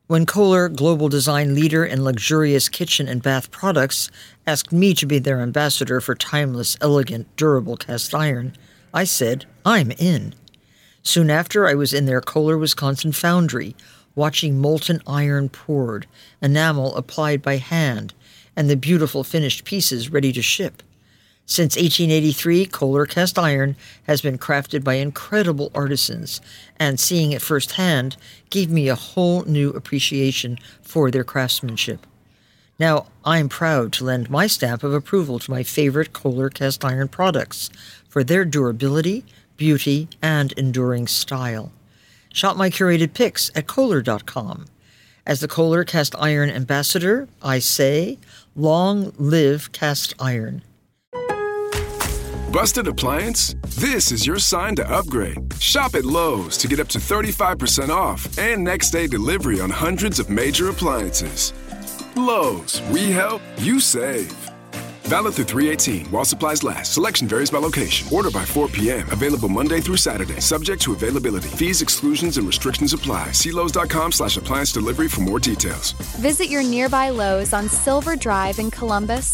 When Kohler, global design leader in luxurious kitchen and bath products, asked me to be their ambassador for timeless, elegant, durable cast iron, I said, I'm in. Soon after, I was in their Kohler, Wisconsin foundry, watching molten iron poured, enamel applied by hand, and the beautiful finished pieces ready to ship. Since 1883, Kohler cast iron has been crafted by incredible artisans, and seeing it firsthand gave me a whole new appreciation for their craftsmanship. Now, I'm proud to lend my stamp of approval to my favorite Kohler cast iron products for their durability, beauty, and enduring style. Shop my curated picks at Kohler.com. As the Kohler cast iron ambassador, I say, long live cast iron. Busted appliance? This is your sign to upgrade. Shop at Lowe's to get up to 35% off and next day delivery on hundreds of major appliances. Lowe's, we help, you save. Valid through 3/18 while supplies last. Selection varies by location. Order by 4 p.m. Available Monday through Saturday. Subject to availability. Fees, exclusions, and restrictions apply. See Lowes.com/appliance delivery for more details. Visit your nearby Lowe's on Silver Drive in Columbus.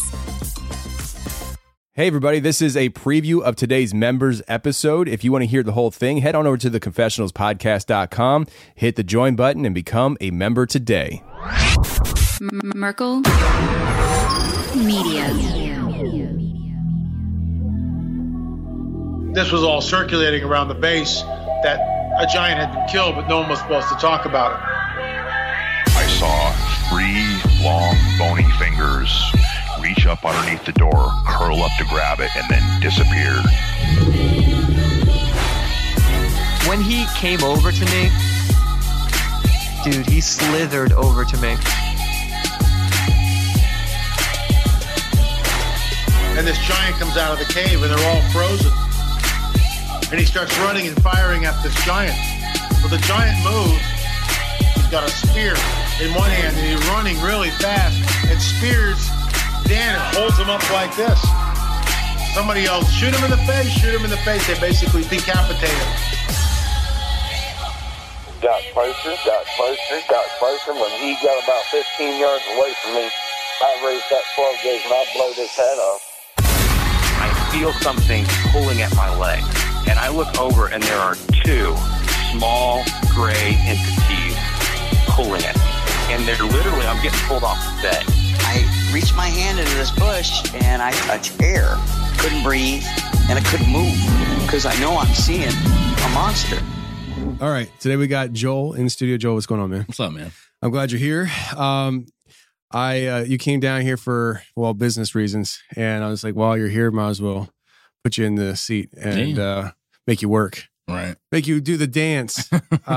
Hey, everybody, this is a preview of today's members episode. If you want to hear the whole thing, head on over to theconfessionalspodcast.com, hit the join button, and become a member today. Merkel Media. This was all circulating around the base that a giant had been killed, but no one was supposed to talk about it. I saw 3 long, bony fingers reach up underneath the door, curl up to grab it, and then disappear. When he came over to me, dude, he slithered over to me. And this giant comes out of the cave, and they're all frozen. And he starts running and firing at this giant. Well, the giant moves. He's got a spear in one hand, and he's running really fast and spears Dan and holds him up like this. Somebody yells, shoot him in the face, shoot him in the face. They basically decapitate him. Got closer. When he got about 15 yards away from me, I raised that 12 gauge and I blowed his head off. I feel something pulling at my leg, and I look over and there are 2 small gray entities pulling at me. And they're literally, I'm getting pulled off the bed. I reached my hand into this bush and I touched air. Couldn't breathe and I couldn't move because I know I'm seeing a monster. All right. Today we got Joel in the studio. Joel, what's going on, man? What's up, man? I'm glad you're here. You came down here for, business reasons. And I was like, while you're here, might as well put you in the seat and make you work. Right. Make you do the dance.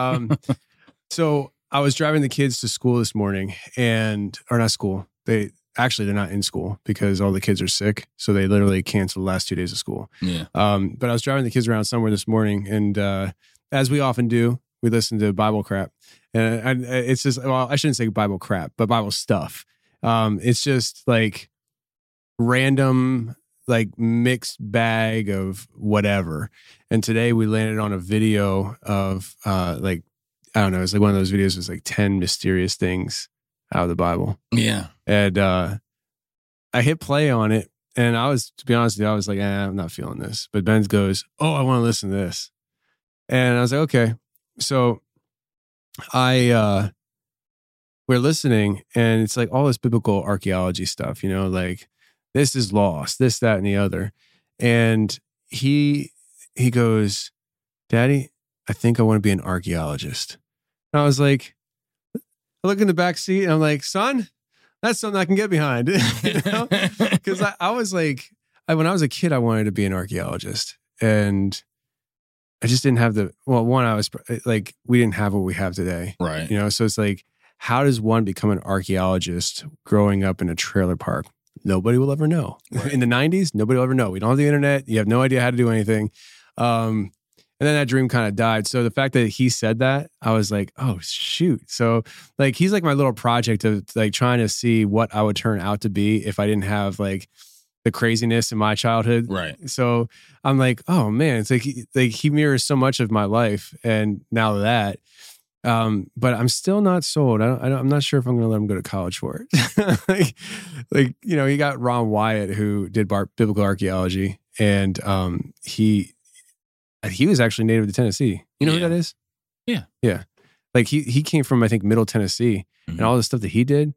So I was driving the kids to school this morning or not school. They're not in school because all the kids are sick. So they literally canceled the last 2 days of school. Yeah. But I was driving the kids around somewhere this morning, and as we often do, we listen to Bible crap. And it's just, I shouldn't say Bible crap, but Bible stuff. It's just like random, like mixed bag of whatever. And today we landed on a video of I don't know, it's like one of those videos with like 10 mysterious things out of the Bible. Yeah. And I hit play on it, and to be honest with you, I was like, I'm not feeling this. But Ben goes, oh, I want to listen to this. And I was like, okay. So we're listening, and it's like all this biblical archaeology stuff, like this is lost, this, that, and the other. And he goes, Daddy, I think I want to be an archaeologist. And I was like, I look in the back seat and I'm like, son, that's something I can get behind. Because I was like, when I was a kid, I wanted to be an archaeologist. And I just didn't have I was like, we didn't have what we have today. Right. So it's like, how does one become an archaeologist growing up in a trailer park? Nobody will ever know. Right. In the 90s, nobody will ever know. We don't have the internet. You have no idea how to do anything. And then that dream kind of died. So the fact that he said that, I was like, oh, shoot. So like, he's like my little project of like trying to see what I would turn out to be if I didn't have like the craziness in my childhood. Right. So I'm like, oh man, it's like he mirrors so much of my life. And now that, But I'm still not sold. I'm not sure if I'm going to let him go to college for it. He got Ron Wyatt, who did biblical archaeology, and he was actually native to Tennessee. You know who that is? Yeah. Yeah. Like he came from, I think, Middle Tennessee, and all the stuff that he did.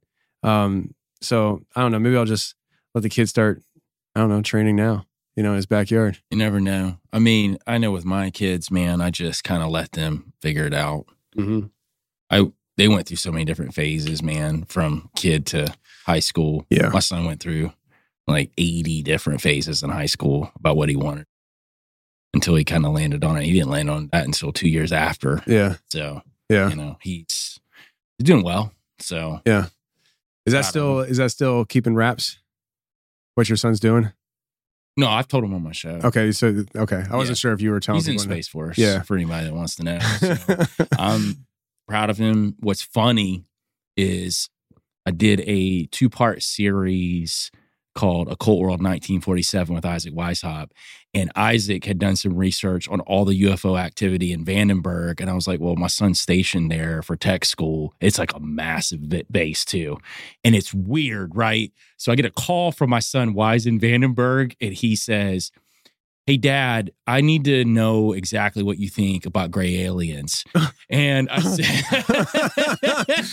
So I don't know. Maybe I'll just let the kid start, I don't know, training now, in his backyard. You never know. I mean, I know with my kids, man, I just kind of let them figure it out. Mm-hmm. They went through so many different phases, man, from kid to high school. Yeah. My son went through like 80 different phases in high school about what he wanted until he kind of landed on it. He didn't land on that until 2 years after. Yeah. So, yeah, he's doing well. So, yeah. Is that still keeping wraps? What your son's doing? No, I've told him on my show. Okay. I wasn't sure if you were telling He's in people. Space Force. Yeah. For anybody that wants to know. So, I'm proud of him. What's funny is I did a 2-part series called Occult World 1947 with Isaac Weishaupt. And Isaac had done some research on all the UFO activity in Vandenberg. And I was like, well, my son's stationed there for tech school. It's like a massive base too. And it's weird, right? So I get a call from my son, Wise in Vandenberg, and he says, hey, Dad, I need to know exactly what you think about gray aliens. And I said,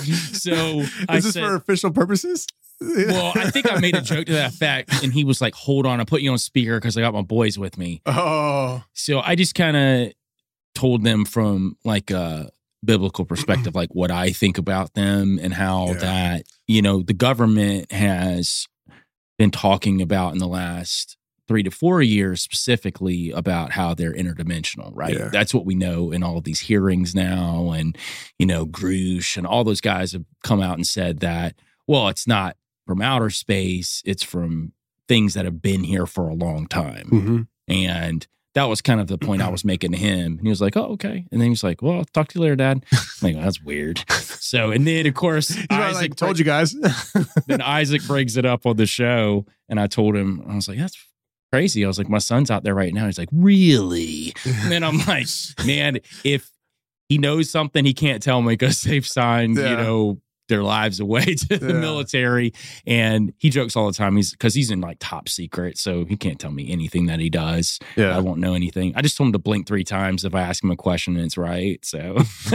Is this for official purposes? Well, I think I made a joke to that effect, and he was like, hold on, I'll put you on speaker because I got my boys with me. Oh. So I just kind of told them from like a biblical perspective, like what I think about them and how that, the government has been talking about in the last 3 to 4 years specifically about how they're interdimensional, right? Yeah. That's what we know in all of these hearings now. And, Grush and all those guys have come out and said that, well, it's not from outer space, it's from things that have been here for a long time. Mm-hmm. And that was kind of the point I was making to him. And he was like, oh, okay. And then he's like, well, I'll talk to you later, Dad. I'm like, well, that's weird. So, and then of course, Isaac told you guys. Then Isaac brings it up on the show. And I told him, I was like, that's crazy. I was like, my son's out there right now. He's like, really? And then I'm like, man, if he knows something he can't tell me because they've signed, their lives away to the military. And he jokes all the time. He's in like top secret. So he can't tell me anything that he does. Yeah. I won't know anything. I just told him to blink 3 times if I ask him a question and it's right. So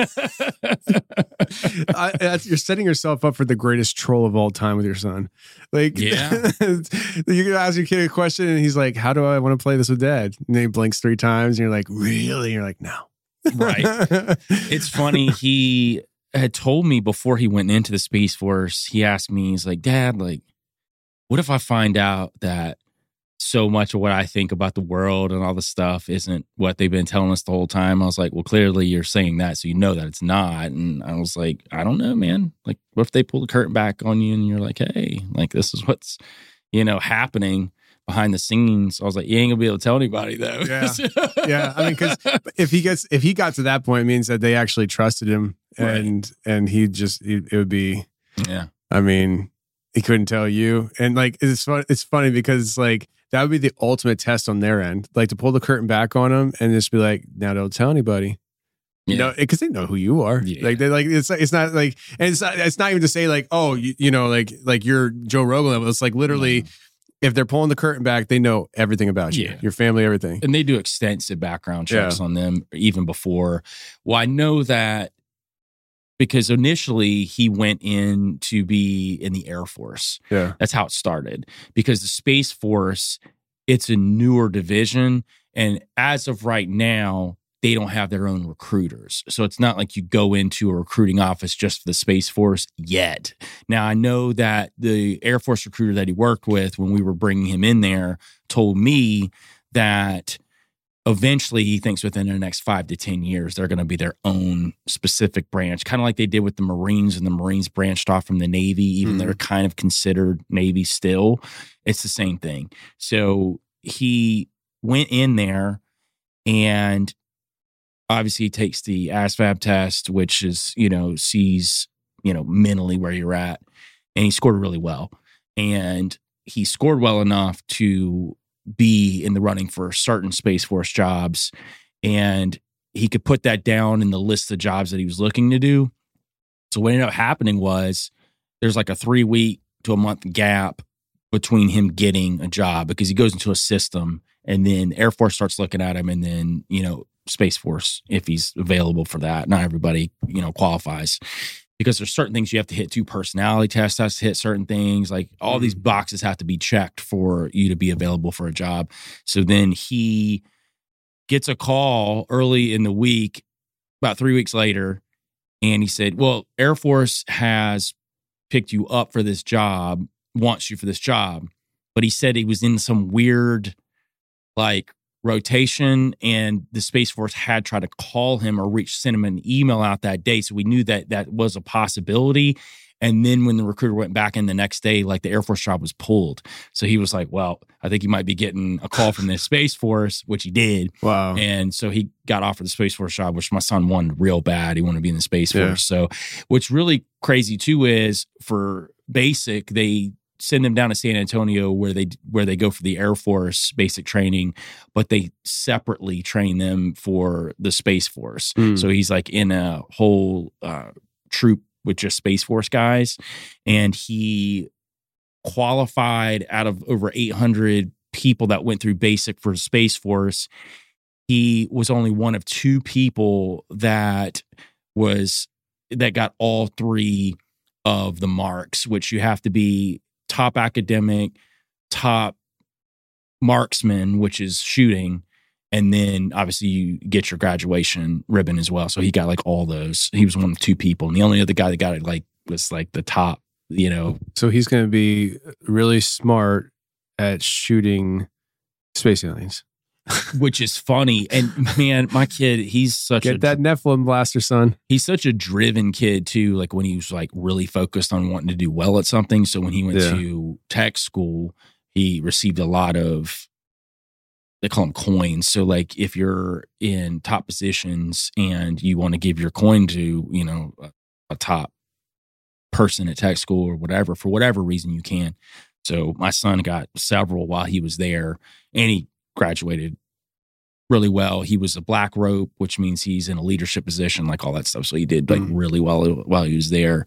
you're setting yourself up for the greatest troll of all time with your son. Like, yeah, you can ask your kid a question and he's like, how do I want to play this with Dad? And then he blinks 3 times and you're like, really? And you're like, no. Right. It's funny. He had told me before he went into the Space Force, he asked me, he's like, Dad, like, what if I find out that so much of what I think about the world and all the stuff isn't what they've been telling us the whole time? I was like, well, clearly you're saying that, so you know that it's not. And I was like, I don't know, man. Like, what if they pull the curtain back on you and you're like, hey, like, this is what's, happening behind the scenes? I was like, you ain't gonna be able to tell anybody though. Yeah. Yeah. I mean, because if he got to that point, it means that they actually trusted him, and it would be, yeah. I mean, he couldn't tell you, and like it's funny because like that would be the ultimate test on their end, like to pull the curtain back on them and just be like, now don't tell anybody. Yeah. Because they know who you are. Yeah. Like they like it's not like, and it's not even to say like, oh, like you're Joe Rogan level. It's like literally. If they're pulling the curtain back, they know everything about you, your family, everything. And they do extensive background checks on them even before. Well, I know that because initially he went in to be in the Air Force. Yeah. That's how it started. Because the Space Force, it's a newer division. And as of right now, they don't have their own recruiters. So it's not like you go into a recruiting office just for the Space Force yet. Now, I know that the Air Force recruiter that he worked with when we were bringing him in there told me that eventually he thinks within the next 5 to 10 years, they're going to be their own specific branch, kind of like they did with the Marines, and the Marines branched off from the Navy, even though they're kind of considered Navy still. It's the same thing. So he went in there and obviously he takes the ASVAB test, which is, sees, mentally where you're at. And he scored really well. And he scored well enough to be in the running for certain Space Force jobs. And he could put that down in the list of jobs that he was looking to do. So what ended up happening was there's like a 3-week to a month gap between him getting a job because he goes into a system and then Air Force starts looking at him and then, Space Force, if he's available for that. Not everybody, qualifies because there's certain things you have to hit too. Personality tests has to hit certain things. Like all these boxes have to be checked for you to be available for a job. So then he gets a call early in the week, about 3 weeks later, and he said, well, Air Force has picked you up for this job, wants you for this job. But he said he was in some weird, rotation, and the Space Force had tried to call him or send him an email out that day. So we knew that that was a possibility. And then when the recruiter went back in the next day, the Air Force job was pulled. So he was like, well, I think he might be getting a call from the Space Force, which he did. Wow. And so he got offered the Space Force job, which my son wanted real bad. He wanted to be in the Space Force. So what's really crazy too is for basic, they send them down to San Antonio where they go for the Air Force basic training, but they separately train them for the Space Force. So he's in a whole troop with just Space Force guys, and he qualified out of over 800 people that went through basic for Space Force. He was only one of 2 people that got all 3 of the marks, which you have to be top academic, top marksman, which is shooting, and then obviously you get your graduation ribbon as well. So he got all those. He was one of 2 people, and the only other guy that got it was the top. So he's going to be really smart at shooting space aliens, which is funny. And man, my kid, he's such Get that Nephilim blaster, son. He's such a driven kid too. When he was really focused on wanting to do well at something. So when he went to tech school, he received a lot of, they call them coins. So if you're in top positions and you want to give your coin to, a top person at tech school or whatever, for whatever reason you can. So my son got several while he was there, and he graduated really well. He was a black rope, which means he's in a leadership position, all that stuff. So he did really well while he was there.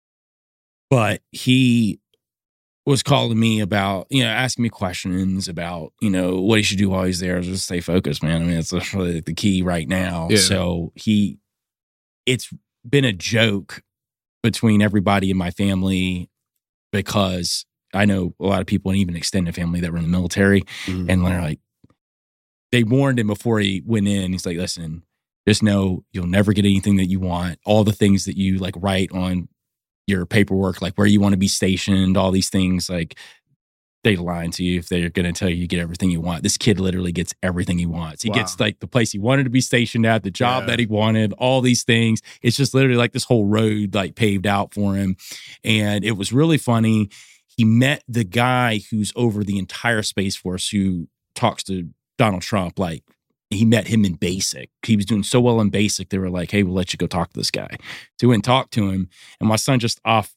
But he was calling me about, asking me questions about, what he should do while he's there. Just stay focused, man. I mean, that's really the key right now. Yeah. So it's been a joke between everybody in my family because I know a lot of people and even extended family that were in the military, and they're they warned him before he went in. He's like, listen, just know you'll never get anything that you want. All the things that you write on your paperwork, where you want to be stationed, all these things, they lying to you if they're going to tell you get everything you want. This kid literally gets everything he wants. He gets the place he wanted to be stationed at, the job that he wanted, all these things. It's just literally this whole road paved out for him. And it was really funny. He met the guy who's over the entire Space Force who talks to Donald Trump. He met him in basic. He was doing so well in basic. They were like, hey, we'll let you go talk to this guy. So he went and talked to him. And my son just off,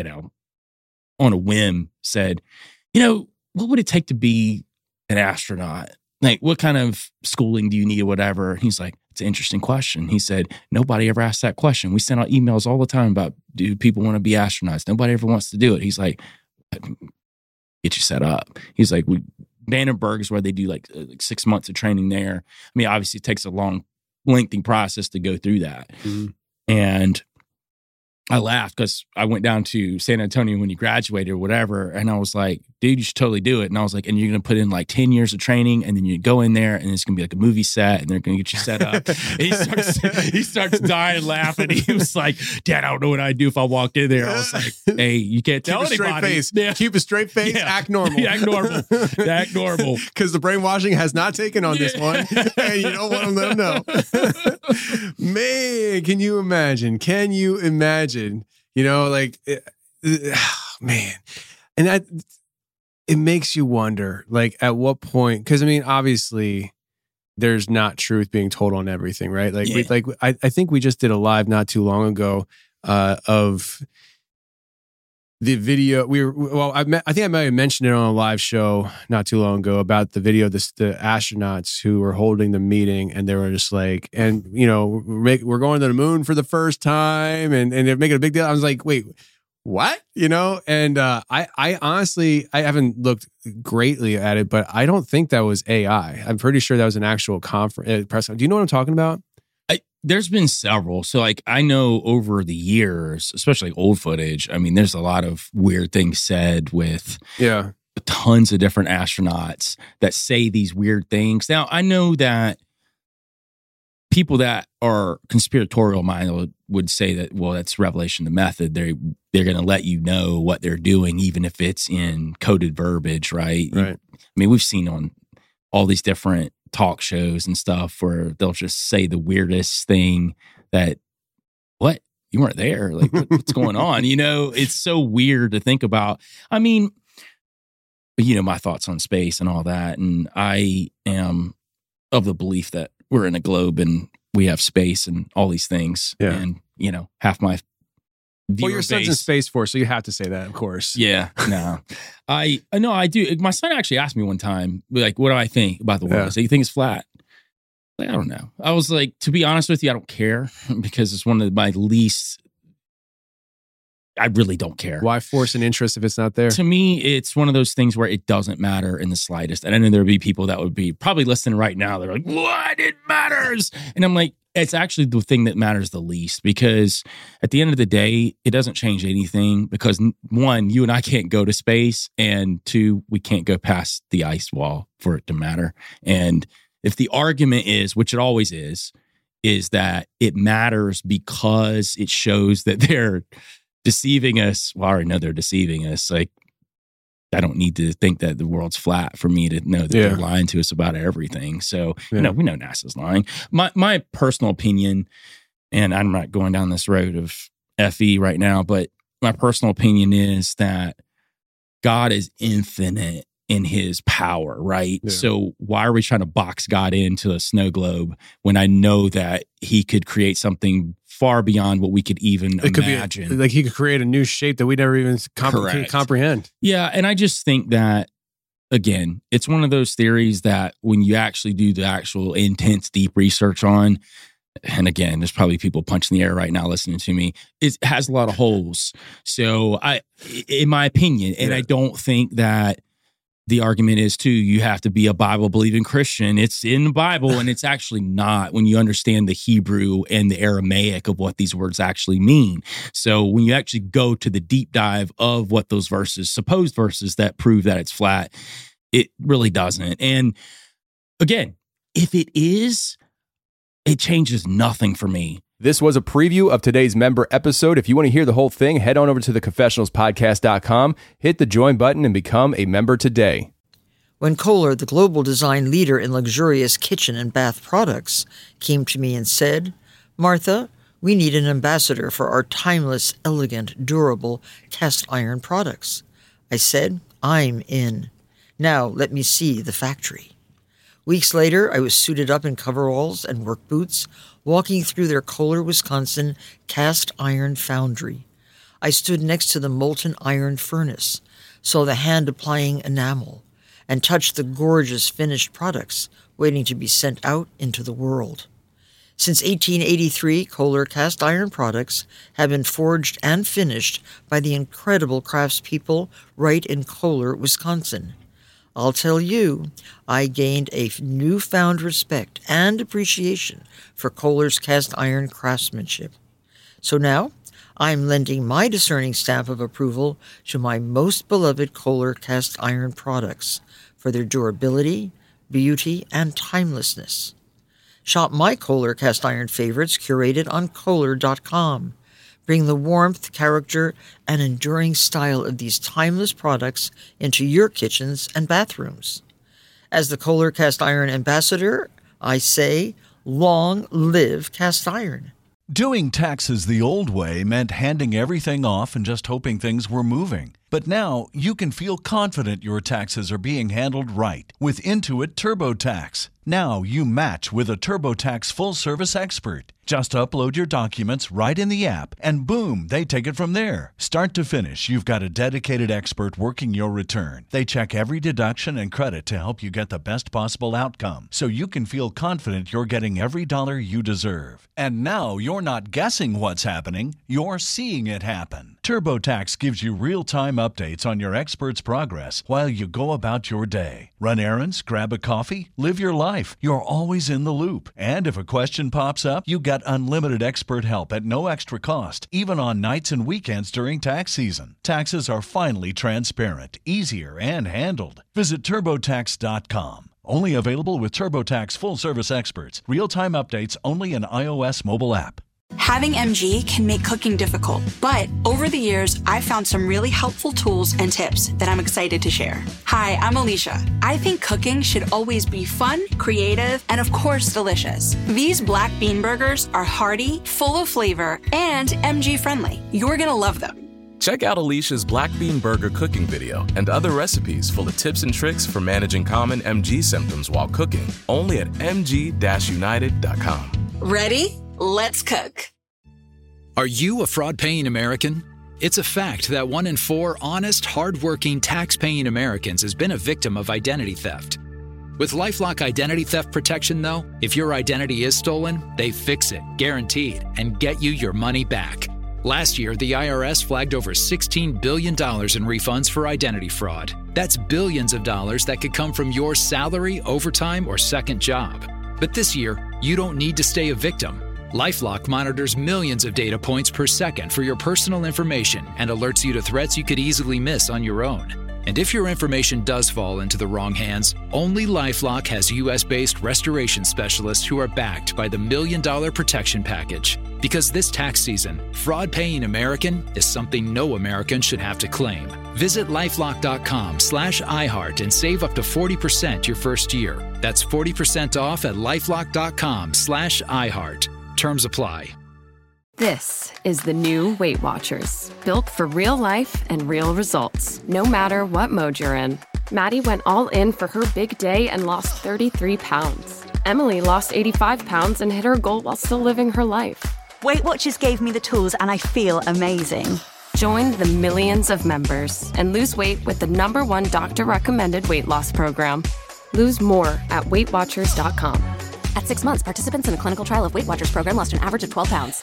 on a whim said, what would it take to be an astronaut? What kind of schooling do you need or whatever? And he's like, it's an interesting question. He said, nobody ever asked that question. We send out emails all the time about, do people want to be astronauts? Nobody ever wants to do it. He's like, get you set up. He's like, Vandenberg is where they do 6 months of training there. I mean, obviously it takes a long, lengthy process to go through that. And I laughed because I went down to San Antonio when he graduated or whatever. And I was like, dude, you should totally do it. And I was like, and you're going to put in 10 years of training, and then you go in there and it's going to be a movie set, and they're going to get you set up. And he starts dying laughing. He was like, Dad, I don't know what I'd do if I walked in there. I was like, hey, you can't tell anybody. Keep a straight face. Yeah. Keep a straight face. Yeah. Act normal. Act normal. Act normal. Because the brainwashing has not taken on this one. And you don't want to let them know. Man, can you imagine? Man. And that, it makes you wonder, at what point, because I mean, obviously there's not truth being told on everything, right? I think we just did a live not too long ago of the video I think I might have mentioned it on a live show not too long ago about the video, the astronauts who were holding the meeting, and they were just like, and we're going to the moon for the first time, and they're making a big deal. I was like, wait, what? And I honestly, I haven't looked greatly at it, but I don't think that was AI. I'm pretty sure that was an actual conference press. Do you know what I'm talking about? There's been several. So like I know over the years, especially old footage, I mean, there's a lot of weird things said with tons of different astronauts that say these weird things. Now, I know that people that are conspiratorial minded would say that, well, that's revelation of the method. They're going to let you know what they're doing, even if it's in coded verbiage, right? Right. I mean, we've seen on all these different talk shows and stuff where they'll just say the weirdest thing that, what? You weren't there. Like, what's going on? It's so weird to think about. I mean, my thoughts on space and all that. And I am of the belief that we're in a globe and we have space and all these things. Yeah. And, half my well, your son's in Space Force, so you have to say that, of course. Yeah, no. I know I do. My son actually asked me one time, like, what do I think about the world? I said, you think it's flat? Like, I don't know. I was like, to be honest with you, I don't care because it's one of my least, I really don't care. Why force an interest if it's not there? To me, it's one of those things where it doesn't matter in the slightest. And I know there would be people that would be probably listening right now. They're like, what? It matters. And I'm like, it's actually the thing that matters the least, because at the end of the day, it doesn't change anything because one, you and I can't go to space, and two, we can't go past the ice wall for it to matter. And if the argument is, which it always is that it matters because it shows that they're deceiving us. Well, I already know they're deceiving us. Like, I don't need to think that the world's flat for me to know that they're lying to us about everything. So, we know NASA's lying. My personal opinion, and I'm not going down this road of FE right now, but my personal opinion is that God is infinite in his power, right? Yeah. So why are we trying to box God into a snow globe when I know that he could create something far beyond what we could even imagine? Like he could create a new shape that we never even comprehend. Yeah, and I just think that, again, it's one of those theories that when you actually do the actual intense, deep research on, and again, there's probably people punching the air right now listening to me, it has a lot of holes. So in my opinion, and I don't think that the argument is, too, you have to be a Bible-believing Christian. It's in the Bible, and it's actually not when you understand the Hebrew and the Aramaic of what these words actually mean. So when you actually go to the deep dive of what those verses, supposed verses that prove that it's flat, it really doesn't. And again, if it is, it changes nothing for me. This was a preview of today's member episode. If you want to hear the whole thing, head on over to theconfessionalspodcast.com, hit the join button, and become a member today. When Kohler, the global design leader in luxurious kitchen and bath products, came to me and said, Martha, we need an ambassador for our timeless, elegant, durable cast iron products. I said, I'm in. Now let me see the factory. Weeks later, I was suited up in coveralls and work boots, walking through their Kohler, Wisconsin cast iron foundry. I stood next to the molten iron furnace, saw the hand applying enamel, and touched the gorgeous finished products waiting to be sent out into the world. Since 1883, Kohler cast iron products have been forged and finished by the incredible craftspeople right in Kohler, Wisconsin. I'll tell you, I gained a newfound respect and appreciation for Kohler's cast iron craftsmanship. So now, I'm lending my discerning stamp of approval to my most beloved Kohler cast iron products for their durability, beauty, and timelessness. Shop my Kohler cast iron favorites curated on Kohler.com. Bring the warmth, character, and enduring style of these timeless products into your kitchens and bathrooms. As the Kohler Cast Iron Ambassador, I say, long live cast iron. Doing taxes the old way meant handing everything off and just hoping things were moving. But now you can feel confident your taxes are being handled right with Intuit TurboTax. Now you match with a TurboTax full-service expert. Just upload your documents right in the app, and boom, they take it from there. Start to finish, you've got a dedicated expert working your return. They check every deduction and credit to help you get the best possible outcome, so you can feel confident you're getting every dollar you deserve. And now you're not guessing what's happening, you're seeing it happen. TurboTax gives you real-time updates on your expert's progress while you go about your day. Run errands, grab a coffee, live your life. You're always in the loop. And if a question pops up, you get unlimited expert help at no extra cost, even on nights and weekends during tax season. Taxes are finally transparent, easier, and handled. Visit TurboTax.com. Only available with TurboTax full-service experts. Real-time updates only in iOS mobile app. Having MG can make cooking difficult, but over the years, I've found some really helpful tools and tips that I'm excited to share. Hi, I'm Alicia. I think cooking should always be fun, creative, and of course, delicious. These black bean burgers are hearty, full of flavor, and MG friendly. You're gonna love them. Check out Alicia's Black Bean Burger cooking video and other recipes full of tips and tricks for managing common MG symptoms while cooking, only at mg-united.com. Ready? Let's cook. Are you a fraud-paying American? It's a fact that 1 in 4 honest, hard-working, tax-paying Americans has been a victim of identity theft. With LifeLock Identity Theft Protection, though, if your identity is stolen, they fix it, guaranteed, and get you your money back. Last year, the IRS flagged over $16 billion in refunds for identity fraud. That's billions of dollars that could come from your salary, overtime, or second job. But this year, you don't need to stay a victim. LifeLock monitors millions of data points per second for your personal information and alerts you to threats you could easily miss on your own. And if your information does fall into the wrong hands, only LifeLock has U.S.-based restoration specialists who are backed by the $1 Million Protection Package. Because this tax season, fraud-paying American is something no American should have to claim. Visit LifeLock.com/iHeart and save up to 40% your first year. That's 40% off at LifeLock.com/iHeart. Terms apply. This is the new Weight Watchers, built for real life and real results, no matter what mode you're in. Maddie went all in for her big day and lost 33 pounds. Emily lost 85 pounds and hit her goal while still living her life. Weight Watchers gave me the tools and I feel amazing. Join the millions of members and lose weight with the #1 doctor-recommended weight loss program. Lose more at WeightWatchers.com. At 6 months, participants in a clinical trial of Weight Watchers program lost an average of 12 pounds.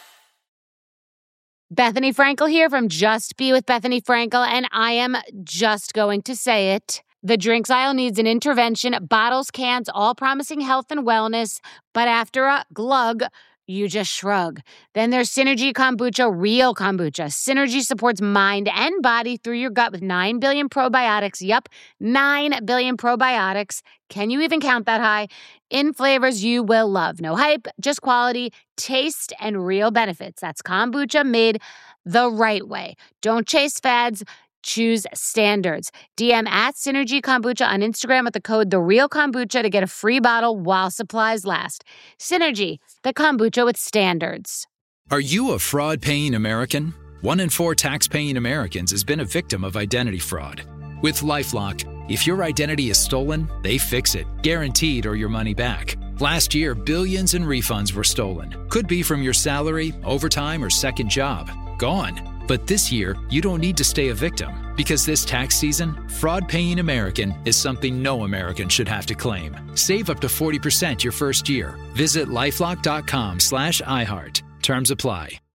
Bethany Frankel here from Just Be with Bethany Frankel, and I am just going to say it. The drinks aisle needs an intervention. Bottles, cans, all promising health and wellness. But after a glug, you just shrug. Then there's Synergy Kombucha, real kombucha. Synergy supports mind and body through your gut with 9 billion probiotics. Yup, 9 billion probiotics. Can you even count that high? In flavors you will love. No hype, just quality, taste, and real benefits. That's kombucha made the right way. Don't chase fads. Choose standards. DM at Synergy Kombucha on Instagram with the code TheRealKombucha to get a free bottle while supplies last. Synergy, the kombucha with standards. Are you a fraud-paying American? 1 in 4 tax-paying Americans has been a victim of identity fraud. With LifeLock, if your identity is stolen, they fix it, guaranteed, or your money back. Last year, billions in refunds were stolen. Could be from your salary, overtime, or second job. Gone. But this year, you don't need to stay a victim, because this tax season, fraud-paying American is something no American should have to claim. Save up to 40% your first year. Visit LifeLock.com/iHeart. Terms apply.